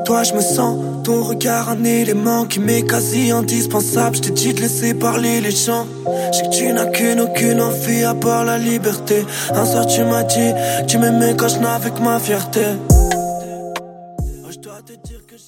toi je me sens. Ton regard un élément qui m'est quasi indispensable. Je t'ai dit de laisser parler les gens. Je sais que tu n'as aucune envie à part la liberté. Un soir tu m'as dit que tu m'aimais quand je n'avais que ma fierté.